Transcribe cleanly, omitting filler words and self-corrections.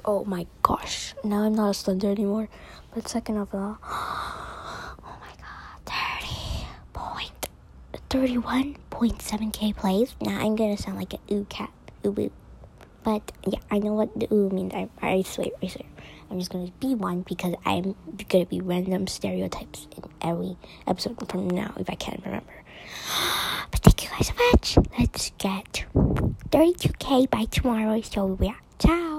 Oh my gosh. Now I'm not a slender anymore. But second of all, oh my god, 31.7k plays. Now I'm gonna sound like an ooh cat. Ooh boo. But yeah, I know what the ooh means. I swear. I'm just gonna be one because I'm gonna be random stereotypes in every episode from now if I can't remember. But thank you guys so much. Let's get 32k by tomorrow. So yeah, ciao.